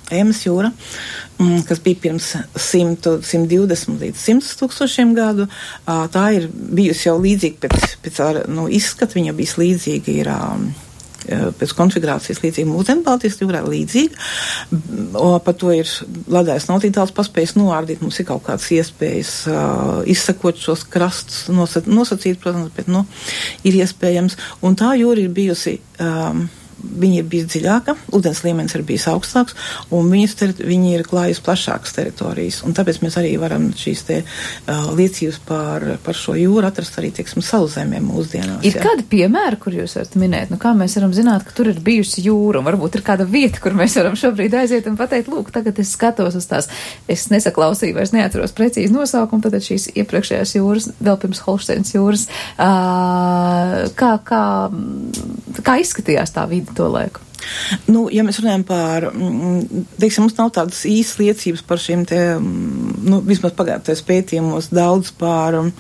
Ēmas jūra, kas bija pirms simt, simt divdesmit līdz simt tūkstošiem gadu. Tā ir bijusi jau līdzīga pēc, pēc nu, izskata, viņa bijis līdzīga ir pēc konfigurācijas līdzīga mūsdienu Baltijas jūrā līdzīga. O, par to ir ledājs nav tik daudz paspējis noārdīt, mums ir kaut kādas iespējas uh, izsakot šos krastus, nosat, nosacīt, protams, bet, nu, ir iespējams. Un tā jūra ir bijusi... Um, Viņa ir bijusi dziļāka, ūdens līmenis ir bijis augstāks, un viņas teri- viņi ir klājusi plašākas teritorijas. Un tāpēc mēs arī varam šīs te uh, liecības par, par šo jūru atrast arī, teiksim, Sauszemēm mūsdienās. Ir jā. Kādi piemēri, kur jūs varat minēt? Nu, kā mēs varam zināt, ka tur ir bijusi jūra, un varbūt ir kāda vieta, kur mēs varam šobrīd aiziet un pateikt, lūk, tagad es skatos uz tās, es nesaklausīju, vairs neatceros precīzi nosaukumu, tad šīs iepriekšējās jūras, vēl pirms Holšteinas jūras, uh, kā, kā, kā izskatījās tā vide to laiku? Nu, ja mēs runājam par, teiksim, mums nav tādas īstas liecības par šiem te, nu, vismaz pagātnējos pētījumos daudz par um,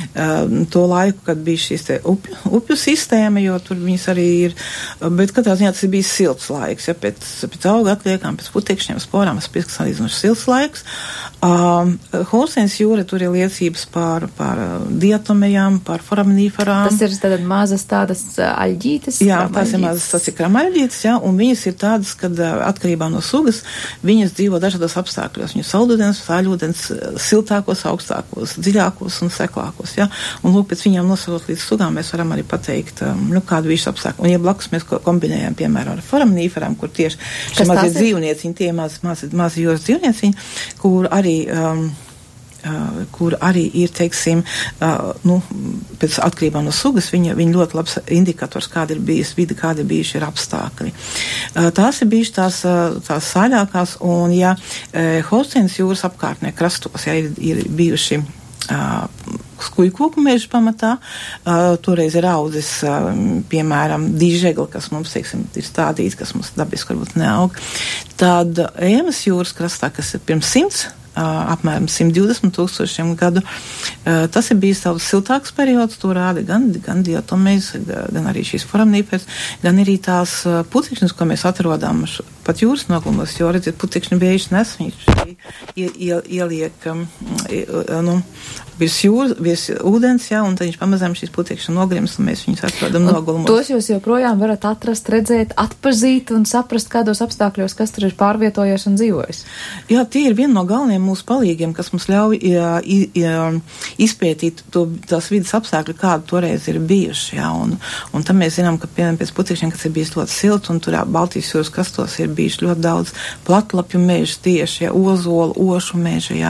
to laiku, kad bija šīs te upju, upju sistēma, jo tur viņas arī ir, bet katrā ziņā tas ir bijis silts laiks, ja, pēc, pēc auga atliekām, pēc putekšņiem, sporām, tas bija salīdzinoši silts laiks. Um, Holšteinas jūra, tur ir liecības par, par diatomejām, par foraminiferām. Tas ir tātad mazas tādas aļģītes? Jā, tās ir mazas, tas ir kramaļģītes, jā, un viņas ir tādas, kad atkarībā no sugas viņas dzīvo dažādos apstākļos. Viņas saldūdens, sāļūdens, siltākos, augstākos, dziļākos un seklākos, jā. Un lūk, pēc viņām nosarot līdz sugām mēs varam arī pateikt, nu, kādu visu apstākļu. Un ja blakus mēs kombinējam, piemēram, ar foraminiferām, kur tieši šie mazie dzīvnieciņi, tie mazi, mazi, mazi jūras dzīvnieciņi, kur arī um, Uh, kur arī ir, teiksim, uh, nu, pēc atkarībā no sugas, viņa, viņa ļoti labs indikators, kāda ir bijis vide, kāda ir bijuši ir apstākļi. Uh, tās ir bijuši tās, uh, tās saļākās, un ja uh, Holšteinas jūras apkārtnē krastos, ja ir, ir bijuši uh, skujkoku mežu pamatā, uh, toreiz ir audzis, uh, piemēram, dīžegli, kas mums, teiksim, ir stādīti, kas mums dabiski varbūt neaug. Tad uh, Ēmas jūras krastā, kas ir pirms simts, Uh, apmēram simt divdesmit tūkstošiem gadu. Uh, tas ir bijis savs siltāks periods, to rāda gan, gan diatomēs, gan arī šīs foraminiferas, gan arī tās uh, putekšņas, ko mēs atrodām pat jūras nogumos, jo, redziet, putekšņu bieži nes, viņš ie, ie, ieliek, um, ie, nu, virs jūras, virs ūdens, jā, un tad viņš pamazām šīs putekšņu nogrims, un mēs viņus atrodam nogulumos. Tos jūs joprojām varat atrast, redzēt, atpazīt un saprast, kādos apstākļos, kas tur ir pārvietojies un dzīvojis. Jā, tie ir viena no galvenajiem mūsu palīgiem, kas mums ļauj jā, jā, izpētīt to, tās vidas apstākļi, kādi toreiz ir bijuši, jā, un, un tam mēs zinām, ka, piemēram, pēc putekšņiem, kas ir bijis ļoti silts, un tur Baltijas jūras kastos ir bijuši ļoti daudz platlapju mežu tieši, jā, ozolu, ošu mežu, jā,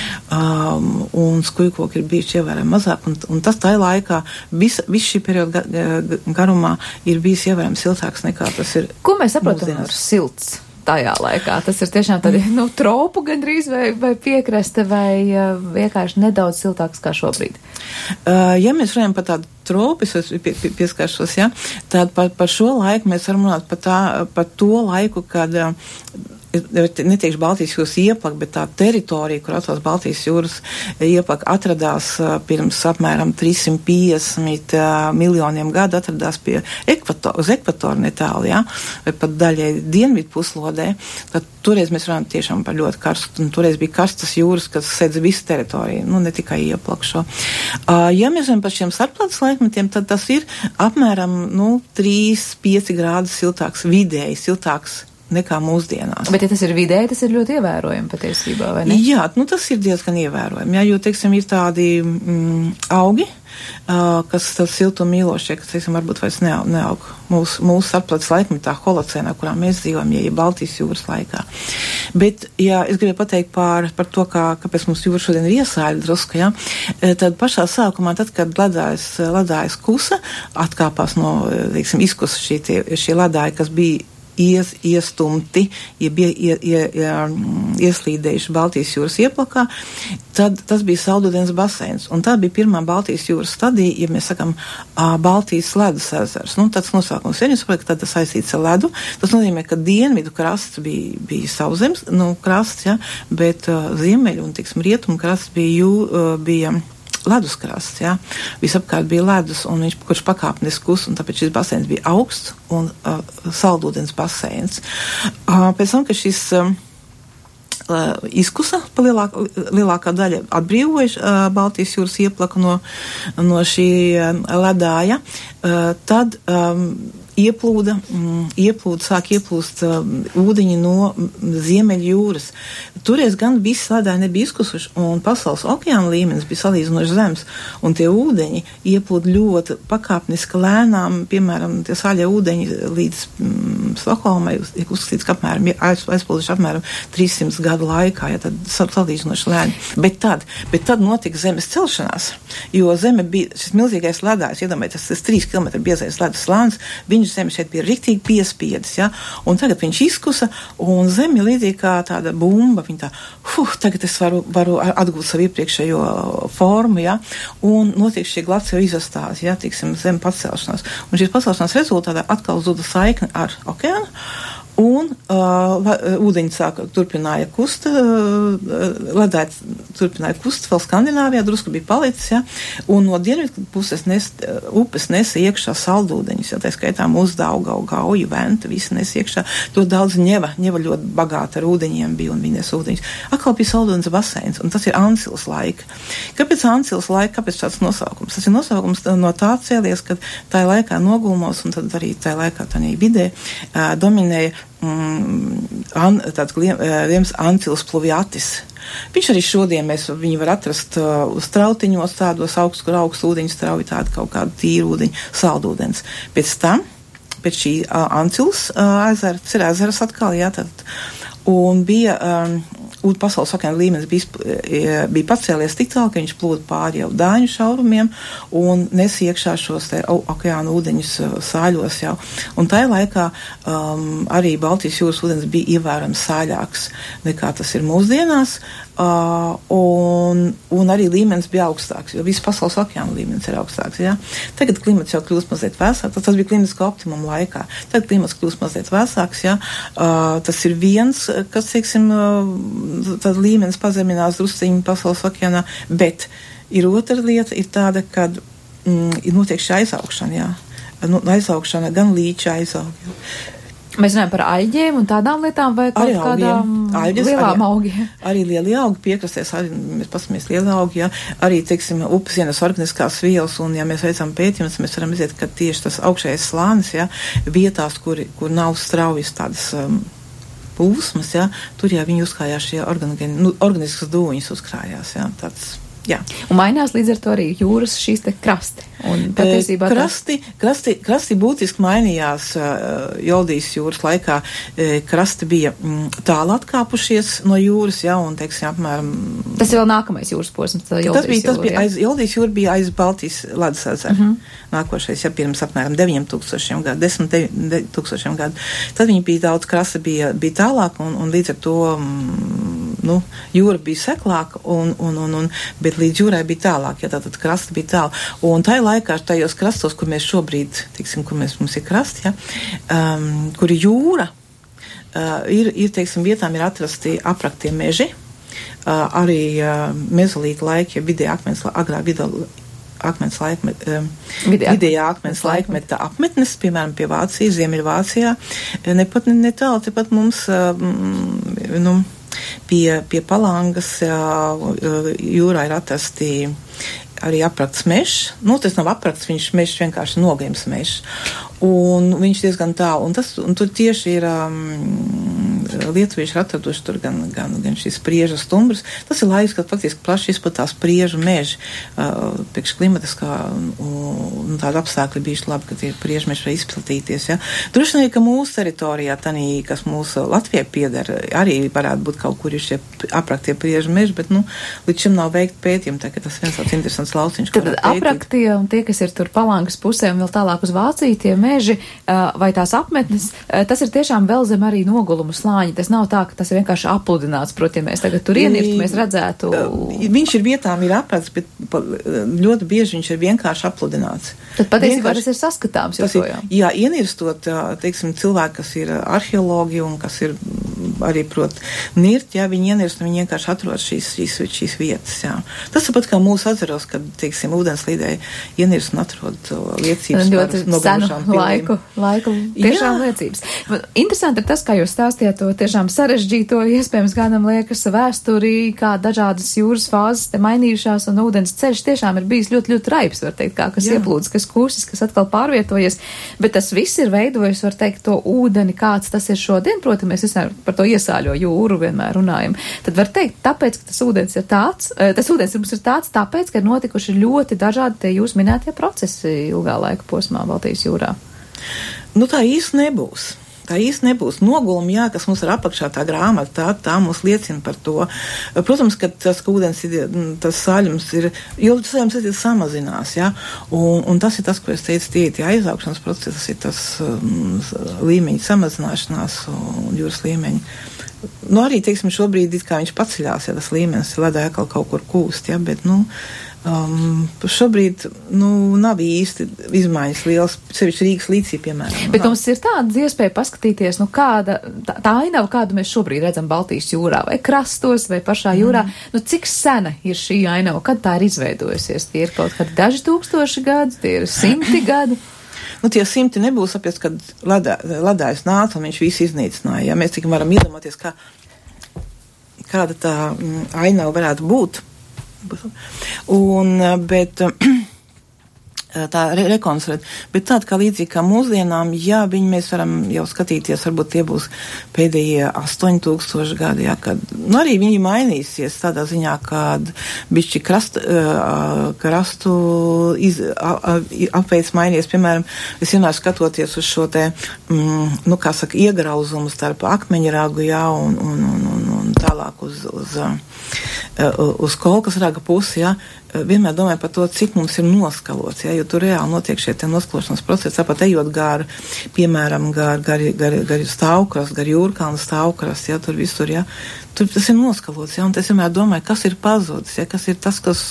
um, un skujkoki ir bijuši ievērojami mazāk, un, un tas tā laikā, visa, viss šī perioda garumā ir bijis ievērojami siltāks nekā tas ir. Ko mēs saprotam ar silts? Tajā laikā. Tas ir tiešām tādi, nu, tropu gandrīz vai, vai piekraste vai uh, vienkārši nedaudz siltāks kā šobrīd. Uh, ja mēs runājam par tādu tropu, es pie, pie, pieskāršos, ja, tad par, par šo laiku mēs varam runāt par, tā, par to laiku, kad uh, neteikšu Baltijas jūras ieplaka, bet tā teritorija, kur atrodas Baltijas jūras ieplaka, atradās uh, pirms apmēram trīssimt piecdesmit uh, miljoniem gadu, atradās pie ekvatora, uz ekvatora netālu, ja, vai pat daļai dienvidu puslodē. Tad toreiz mēs runājam tiešām par ļoti karstu, un toreiz bija karstas jūras, kas sedz visu teritoriju, nu ne tikai ieplakšo. Uh, ja mēs runājam par šiem starpplātes laikmetiem, tad tas ir apmēram, nu, trīs pieci grādi siltāks, vidēji siltāks nekā mūsdienās. Bet, ja tas ir vidēji, tas ir ļoti ievērojami patiesībā, vai ne? Jā, nu tas ir diezgan ievērojami, jā, jo, teiksim, ir tādi mm, augi, uh, kas tas siltumu mīlošie, kas, teiksim, varbūt vairs neaug, neaug mūsu, mūsu starpplātes laikmetā, holocēnā, kurā mēs dzīvojam, ja ir Baltijas jūras laikā. Bet, jā, es gribēju pateikt par, par to, kā, kāpēc mums jūra šodien ir iesāļa drusku, jā, tad pašā sākumā, tad, kad ledājas, ledājas kusa, atkāpās no, teiksim, izkusa šī, tie, šie ledāji, kas bija Ies, iestumti, ja bija ie, ie, ie, ieslīdējuši Baltijas jūras ieplakā, tad tas bija saldūdens baseins. Un tā bija pirmā Baltijas jūras stadija, ja mēs sakam, Baltijas ledus ezers. Nu, tāds nosaukums ir, ka tad tas saistīts ar ledu. Tas nozīmē, ka dienvidu krasts bija, bija sauszemes, nu, krasts, ja, bet uh, ziemeļu un, tiksim, rietumu krasts bija, jū, uh, bija leduskrasts, jā. Visapkārt bija ledus, un viņš, kurš pakāpnis kus, un tāpēc šis baseins bija augsts un uh, saldūdens baseins. Uh, pēc tam, ka šis uh, izkusa pa lielākā, lielākā daļa atbrīvojuši uh, Baltijas jūras ieplaku no, no šī uh, ledāja, uh, tad um, ieplūda, mm, ieplūda, sāk ieplūst uh, ūdeņi no Ziemeļjūras. Toreiz gan visi ledāji nebija izkusuši, un pasaules okeāna līmenis bija salīdzinoši zems, un tie ūdeņi ieplūda ļoti pakāpniski lēnām, piemēram, tie saļie ūdeņi līdz mm, Stokholmai tiek uzskatīts, ka apmēram aiz, aizplūduši apmēram trīssimts gadu laikā, ja tad salīdzinoši lēni. Bet tad, bet tad notika zemes celšanās, jo zeme bija šis milzīgais ledājs, iedomājieties, tas trīs kilometri biezais ledus slānis, viņš zeme šeit bija riktīgi piespiedis, ja, un tagad viņš izkusa, un zeme līdzīgi kā tāda bumba, viņa tā, huh, tagad es varu, varu atgūt savu iepriekšējo formu, ja, un notiek šī glaciāla izastāze, ja, tiksim, zeme pacelšanās. Un šīs pacelšanās rezultātā atkal zuda saikne ar okeānu, un uh, ūdeņi sāka turpināja kust, uh, ledāji turpināja kust, vēl Skandināvijā drusku bija palicis, ja, un no dienvidu puses nes, uh, upes nesa iekšā saldūdeņus, ja, tā skaitā mūsu Daugava, Gauja, Venta, visi nes iekšā, to daudz ņeva, ņeva ļoti bagāta ar ūdeņiem bija, un viņi nes ūdeņus. Atkal bija saldūdens baseins, un tas ir Ancils laika. Kāpēc Ancils laika, kāpēc tāds nosaukums? Tas ir nosaukums no tā cēlies, kad tā laikā nogulmos, un tad arī tā laikā tā vidē uh, dominēja Mm, an, tāds liems Ancils pluviatis. Viņš arī šodien mēs viņu var atrast uh, uz strautiņos, tādos augsts, kur augsts ūdeņu strauji, tāda kaut kāda tīra ūdeņa, saldūdens. Pēc tam, pēc šī uh, Ancils uh, ezera, tas ir ezeras atkal, jā, tad, un bija um, un pasaules okeāna līmenis bija, bija pacēlies tik tālu, ka viņš plūda pāri jau Dāņu šaurumiem un nes iekšā šos te okeāna ūdeņus sāļos jau. Un tajā laikā um, arī Baltijas jūras ūdens bija ievērams sāļāks nekā tas ir mūsdienās, uh, un, un arī līmenis bija augstāks, jo viss pasaules okeāna līmenis ir augstāks, jā. Tagad klimats jau kļūst mazliet vēsāks, tas bija klimatiskā optimuma laikā. Tagad klimats kļūst mazliet vēsāks, jā. Uh, tas ir viens, kas, teiksim, uh, tad līmenis pazeminās drusciņi pasaules okeānā, bet ir otra lieta, ir tāda, kad mm, ir notiek šī aizaugšana, jā. Nu, aizaugšana, gan līča aizaug. Mēs runājam par aļģiem un tādām lietām, vai kaut kādām Aļģes, lielām arī, augiem? Arī lielie augi piekrastēs, arī mēs pasamies lielie augi, jā. Arī, teiksim, upes ienes organiskās vielas, un ja mēs veicam pētījumus, mēs varam redzēt, ka tieši tas augšējais slānis, jā, vietās, kur, kur nav straujas tādas um, plūsmas, jā, tur jā, viņi uzkrājās šie organi, nu, organiskas dūņas uzkrājās, jā, tāds, jā. Un mainās līdz ar to arī jūras šīs te krasti. Un patiesībā e, krasti, krasti, krasti būtiski mainījās uh, Joldijas jūras laikā. E, krasti bija mm, tālu atkāpušies no jūras, jā, un, teiksim, apmēram... Tas ir vēl nākamais jūras posms, tā Joldijas tas bija, tas jūra, bija aiz, Joldijas jūra bija aiz Baltijas ledus ezera. Uh-huh. Nākošais, ja pirms apmēram deviņiem tūkstošiem gadu, desmit tūkstošiem gadu. Tad viņi bija daudz, krasta bija, bija tālāk, un, un līdz ar to, mm, nu, jūra bija seklāka, un, un, un, un, bet līdz jūrai bija tālāk, ja tātad krasta bija tālu. Un tā laikā tajos krastos, kur mēs šobrīd, tiksim, kur mēs, mums ir krasti, ja, um, kur ir jūra, uh, ir, ir, teiksim, vietām ir atrasti apraktie meži, uh, arī uh, mezolīta laiki, ja vidēja akmens, agrā vidē akmens laikmet, um, vidējā akmens laikmeta apmetnes, piemēram, pie Vācijas, Ziemeļvācijā, nepat netālu, tepat mums, um, nu, pie, pie Palangas uh, jūrā ir atrasti arī aprakts mežs. Nu, tas nav aprakts, viņš mežs vienkārši nogaims mežs. Un viņš diezgan tālu. Un, tas, un tur tieši ir um, lietuvieši ir atraduši tur gan, gan, gan šīs spriežu stumbras. Tas ir laiks, kad faktiski plaši izplatās spriežu meži. Uh, priekš klimatiskā un, un tāda apstākļi bijuši labi, ka tie spriežu meži var izplatīties. Ja. Droši vien, ka mūsu teritorijā, tanī, kas mūsu Latvijai pieder, arī varētu būt kaut kur ir šie apraktie spriežu meži, bet, nu, līdz šim nav veikt pētījumi, tā ka tas viens tāds interesants lauciņš. Tad apraktie un tie, kas ir tur Palangas pusē un vēl tālāk uz Vāciju, tie meži uh, vai tās apmetnes, uh, tas ir tiešām vēl zem arī nogulumu slāņi. Tas nav tā, ka tas ir vienkārši apludināts. Proti, ja mēs tagad tur ienirst, mēs redzētu. Viņš ir vietām ir aprakts, bet ļoti bieži viņš ir vienkārši apludināts. Tad patiesībā tas ir saskatāms joprojām. Jā, ienirstot, teiksim, cilvēki, kas ir arheologi un kas ir arī prot nirt, jā, viņi ienirst un viņi vienkārši atrod šīs, šīs, šīs vietas, jā. Tas tāpat kā mūsu atceros, kad, teiksim, ūdenslīdēji ienirst un atrod liecības ļoti par senu laiku, laiku tiešām jā. Liecības. Interesanti ir tas, kā jūs stāstījāt to tiešām sarežģīto, iespējams, kādam liekas vēsturī, kā dažādas jūras fāzes te mainījušās un ūdens ceļš tiešām ir bijis ļoti, ļoti raips, var teikt, kā kas jā. Ieplūdis, kas kūsis, kas atkal pārvietojies, bet tas viss ir veidojis, var teikt, to ūdeni, kāds tas ir šodien, proti, mēs vismēr par to iesāļo jūru vienmēr runājam. Tad var teikt, tāpēc, ka tas ūdens ir tāds, tas ūdens mums ir tāds, tāpēc, ka ir notikuši ļoti dažādi tie jūs minētie procesi ilgā laika posmā Baltijas jūrā. Nu tā īsti nebūs. Tā īsti nebūs nogulumi, jā, kas mums ir apakšā tā grāmata, tā, tā mums liecina par to. Protams, ka tas, ka ūdens ir, tas saļums ir, jo tas saļums ir samazinās, jā, un, un tas ir tas, ko es teicu, tie, tie aizaugšanas procesi, tas ir tas um, līmeņa samazināšanās un jūras līmeņa. Nu, arī, teiksim, šobrīd it kā viņš paceļās, ja tas līmenis ledē atkal kaut kur kūst, jā, bet, nu, Um, šobrīd, nu, nav īsti izmaiņas liels, sevišķi Rīgas līcī, piemēram. Bet mums ir tāda iespēja paskatīties, nu, kāda, tā, tā ainava, kādu mēs šobrīd redzam Baltijas jūrā, vai krastos, vai pašā jūrā, mm. nu, cik sena ir šī ainava, kad tā ir izveidojusies? Tie ir kaut kādi daži tūkstoši gadi, tie ir simti gadi. Nu, tie simti nebūs, tāpēc, kad ledā, ledājs nāca un viņš visu iznīcināja. Ja mēs tik varam iedomāties, kā, kāda tā mm, ainava varētu būt. Un, bet tā re rekonstruēt, bet tāda kā līdzīgi kā mūsdienām, jā, viņi mēs varam jau skatīties, varbūt tie būs pēdējie astoņi tūkstoši gadi, jā, kad, nu, arī viņi mainīsies tādā ziņā, kad bišķi krast, krastu iz, apveids mainījies, piemēram, es vienmēr skatoties uz šo te, mm, nu, kā saka, iegrauzumu starp akmeņragu, jā, un, un, un, un, un tālāk uz, uz, uz kolkas raga pusi, jā, vienmēr domāju par to, cik mums ir noskalots, ja, jo tur reāli notiek šie te noskalošanas procesi, tāpat ejot gar, piemēram, gar, gar, gar, gar stāvkras, gar jūrkalnu stāvkras, ja, tur visur, ja, tur tas ir noskalots, ja, un es vienmēr domāju, kas ir pazudis, ja, kas ir tas, kas,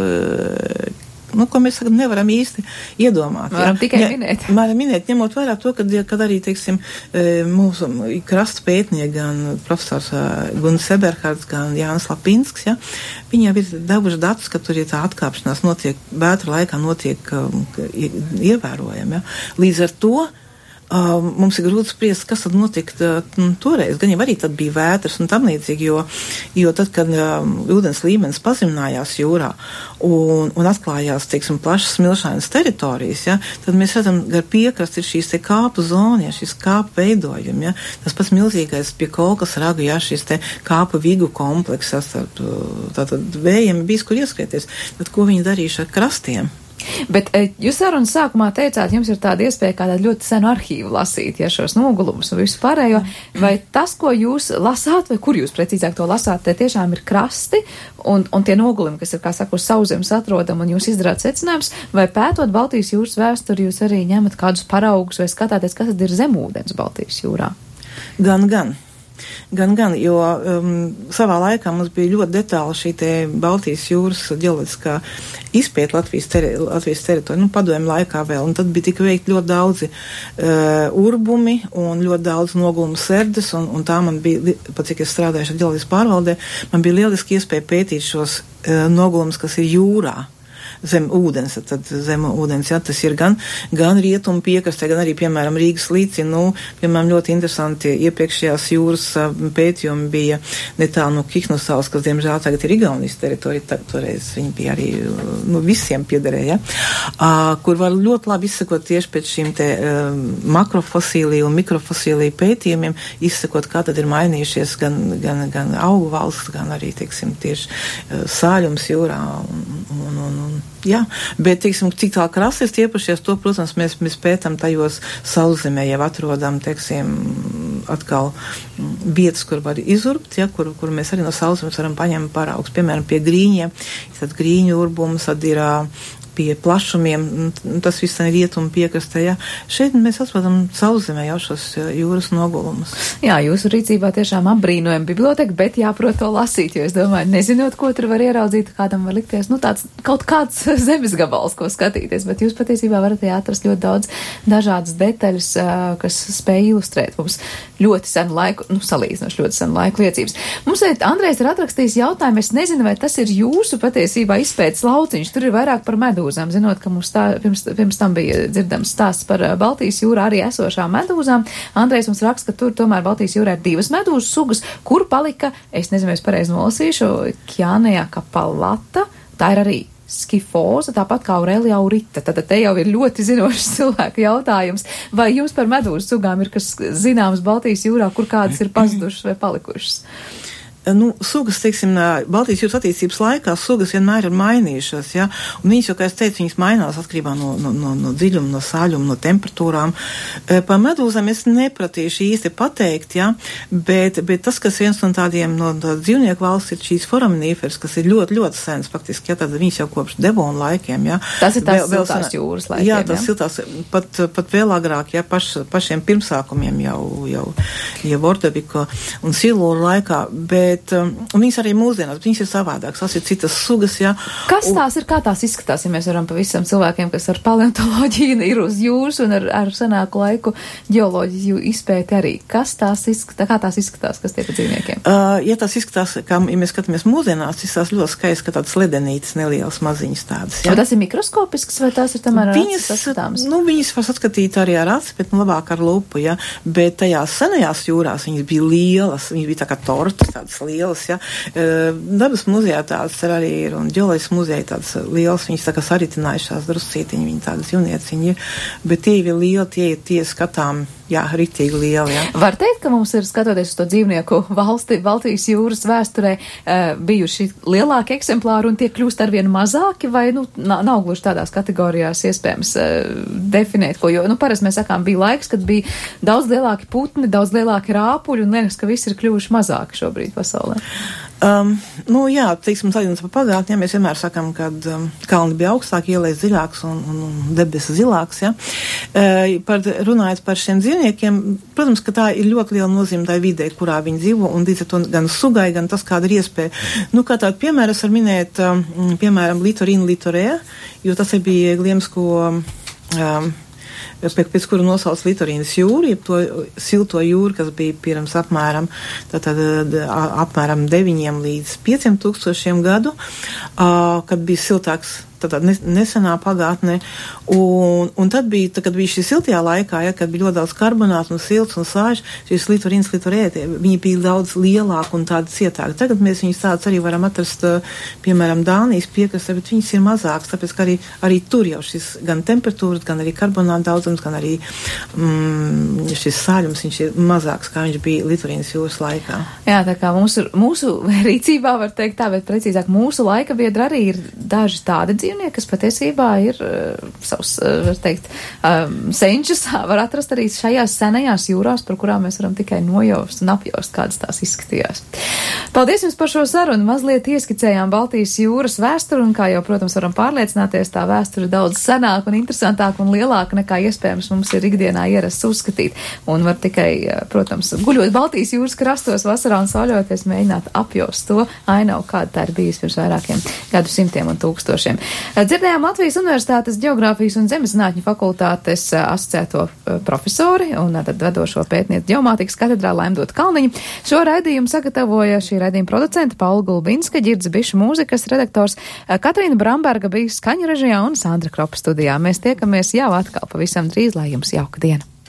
uh, nu, ko mēs sakam, nevaram īsti iedomāt. Varam ja. tikai ja, minēt. Varam minēt, ņemot vērā to, kad, kad arī, teiksim, mūsu krasta pētnieki, gan profesors Guns Eberhards, gan Jānis Lapinsks, ja, viņi jau ir devuši datus, ka tur ir tā atkāpšanās notiek, vētra laikā notiek um, ievērojami, ja. Līdz ar to Uh, mums ir grūti spriest, kas tad notika uh, toreiz. Gan jau arī tad bija vētras un tam līdzīgi, jo, jo tad, kad uh, ūdens līmenis pazeminājās jūrā un, un atklājās, teiksim, plašas smilšainas teritorijas, ja, tad mēs redzam, gar piekrasti ir šīs te kāpu zoni, ja, šīs kāpu veidojumi, ja, tas pats milzīgais pie kolkas ragu, ja, šīs te kāpu vigu kompleksas, tātad vējiem bijis, kur ieskrieties, tad ko viņi darījuši ar krastiem? Bet jūs sarunas sākumā teicāt, jums ir tāda iespēja kādā ļoti senu arhīvu lasīt, ja šos nogulumus un visu pārējo, vai tas, ko jūs lasāt, vai kur jūs precīzāk to lasāt, te tiešām ir krasti un, un tie nogulumi, kas ir, kā saku, uz sauszemes atrodam un jūs izdarāt secinājums, vai pētot Baltijas jūras vēsturi, jūs arī ņemat kādus paraugus vai skatāties, kas tad ir zemūdens Baltijas jūrā? Gan, gan. Gan, gan, jo um, savā laikā mums bija ļoti detāli šī te Baltijas jūras ģeoloģiskā izpēta Latvijas, teri, Latvijas teritorija, nu, padomju laikā vēl, un tad bija tik veikti ļoti daudzi uh, urbumi un ļoti daudz nogulumu serdes, un, un tā man bija, pat cik es strādāju šeit ģeoloģijas pārvaldē, man bija lieliski iespēja pētīt šos uh, nogulumus, kas ir jūrā. Zem ūdens, tad zem ūdens, jā, tas ir gan, gan rietumu piekrastē, gan arī, piemēram, Rīgas līcī, nu, piemēram, ļoti interesanti iepriekšējās jūras pētījumi bija netālu no Kihnusalas, kas, diemžēl, tagad ir Igaunijas teritorija, tā, toreiz viņi bija arī, nu, visiem piederēja, uh, kur var ļoti labi izsekot tieši pēc šīm te uh, makrofosīliju un mikrofosīliju pētījumiem, izsekot, kā tad ir mainījušies gan, gan, gan augu valsts, gan arī, teiksim, tieši uh, sāļums jūrā un, un, un, un jā, bet, teiksim, cik tā krasti ir stiepušies, to, protams, mēs, mēs pētam tajos sauszemē, jau atrodam, teiksim, atkal vietas, kur var izurbt, ja, kur, kur mēs arī no sauszemes varam paņemt paraugs. Piemēram, pie grīņiem, tad grīņu urbums, tad ir pie plašumiem, tas viss ir rietumu piekrastē, jā. Šeit mēs atrodam sauszemē jau šos jūras nogulumus. Jā, jūsu rīcībā tiešām apbrīnojam biblioteka, bet jāprot to lasīt, jo es domāju, nezinot, ko tur var ieraudzīt, kādam var likties, nu tāds kaut kāds zemes gabals, ko skatīties, bet jūs patiesībā varat atrast ļoti daudz dažādas detaļas, kas spēj ilustrēt mums ļoti senu laiku, nu salīdzinoši ļoti senu laiku liecības. Mums šeit Andrejs ir atrakstījis jautājumu, es nezinu, vai tas ir jūsu patiesībā izpētes lauciņš, tur ir vairāk par medūzām, zinot, ka mums tā, pirms, pirms tam bija dzirdams stāsts par Baltijas jūrā arī esošām medūzām. Andrejs mums raksta, ka tur tomēr Baltijas jūrā ir divas medūzas sugas, kur palika, es nezinu, es pareizi nolasīšu, Kjānejā kapalata, tā ir arī skifoza, tāpat kā Aurelija aurita. Tad te jau ir ļoti zinošs cilvēku jautājums. Vai jums par medūzu sugām ir kas zināms Baltijas jūrā, kur kādas ir pazudušas vai palikušas? Nu, sugas, teiksim, Baltijas jūras attīstības laikā sugas vienmēr ir mainījušas, ja, un viņas jau, kā es teicu, viņas mainās atkarībā no, no, no, no dziļuma, no sāļuma, no temperatūrām. Par medūzām es nepratīšu īsti pateikt, ja, bet, bet tas, kas viens no tādiem no, no dzīvnieku valsts ir šīs foraminīferas, kas ir ļoti, ļoti sens, faktiski, ja, tad viņas jau kopš Devona laikiem, ja. Tas ir tās vēl, siltās vēl, jūras laikiem, jā, tas ja? siltās, pat, pat vēl agrāk, ja, paš, pašiem pirmsākumiem jau, jau, jau Ordoviko un Silūru laikā, bet Bet, um, un viņas arī mūsdienās, viņas ir savādākas, tās ir citas sugas, jā. Kas tās ir, kā tās izskatās, ja mēs varam pavisam cilvēkiem, kas ar paleontoloģiju ir uz jūras un ar, ar senāku laiku ģeoloģiju izpēti arī. Kas tās izskatās, kā tās izskatās, kas tie pa dzīvniekiem? Uh, ja tās izskatās, kā, ja mēs skatāmies mūsdienās, izskatās ļoti skaisti, ka tādas ledenītas nelielas maziņas tādas, jā. Vai tas ir mikroskopisks, vai tās ir tomēr ar viņas, acis saskatāmas? Nu, viņas var saskatīt arī ar acis, bet nu, labāk ar lupu, jā. Bet tajās senajās jūrās viņas bija lielas, viņas bija tā kā tortas, tādas lielas, ja. Dabas muzejā tādas arī ir, un ģeoloģijas muzejā tādas lielas, viņas tā kā saritinājušās druscītiņi, viņi tādas jūnieciņi ir, bet tie ir lieli, tie ir tie skatām, jā, ritīgi lieli, jā. Var teikt, ka mums ir, skatoties uz to dzīvnieku valsti, Baltijas jūras vēsturē, bijuši lielāki eksemplāri un tie kļūst arvien mazāki, vai, nu, nav gluži tādās kategorijās iespējams definēt, ko, jo, nu, parasti mēs sakām, bija laiks, kad bija daudz lielāki putni, daudz lielāki rāpuļi, un liekas, ka viss ir kļuvuši mazāki šobrīd pasaulē. Um, nu jā, teiksim, salīdzinot par pagātni, ja mēs vienmēr sakam, kad um, kalni bija augstāki, ielais dziļāks un, un, un debesis zilāks, ja. Uh, par, runājot par šiem dzīvniekiem, protams, ka tā ir ļoti liela nozīme tai vidē, kurā viņi dzīvo, un līdz ar to gan sugai, gan tas, kāda ir iespēja. Nu, kā tādu piemēru es varu minēt, um, piemēram, Litorina litorēja, jo tas ir bija gliemsko, um, pēc kuru nosauc Litorīnas jūru, jeb to silto jūru, kas bija pirms apmēram, tātad apmēram deviņiem līdz pieciem tūkstošiem gadu, kad bija siltāks tātad nesenā pagātnē, un, un tad bija, tā, kad bija šī siltajā laikā, ja, kad bija ļoti daudz karbonātu un silts un sāļš, šīs Litorīnas litorēti, viņi bija daudz lielāki un tādi cietāki. Tagad mēs viņus tādus arī varam atrast, piemēram, Dānijas piekrastē, bet viņas ir mazākas, tāpēc, ka arī, arī tur jau šis gan temperatūras, gan arī karbonātu daudzums, gan arī mm, šis sāļums, viņš ir mazāks, kā viņš bija Litorīnas jūras laikā. Jā, tā kā mūsu, mūsu rīcībā var teikt tā, bet precīzāk mūsu laika biedri arī ir daži tādi dzīvnieki, kas patiesībā ir uh, savs, uh, var teikt, um, senčus var atrast arī šajās senajās jūrās, par kurām mēs varam tikai nojaust un apjaust, kādas tās izskatījās. Paldies jums par šo sarunu. Mazliet ieskicējām Baltijas jūras vēsturi, un kā jau, protams, varam pārliecināties, tā vēsture ir daudz senāka un interesantāka un lielāka nekā iespējams mums ir ikdienā ierasts uzskatīt. Un var tikai, protams, guļot Baltijas jūras krastos vasarā un sauļoties, mēģināt apjaust to ainavu, kāda tā ir bijis pirms vairākiem gadsimtiem un tūkstošiem. Dzirdējām Latvijas Universitātes Ģeogrāfijas un Zemeszinātņu fakultātes asociēto profesori un tad vedošo pētnieku ģeomātikas katedrā Laimdotu Kalniņu. Šo raidījumu sagatavoja šī raidījuma producenta Paula Gulbinska, Ģirds Bišu mūzikas redaktors, Katrīna Bramberga bija skaņu režijā un Sandra Kropa studijā. Mēs tiekamies jau atkal pavisam drīz, lai jums jauka diena.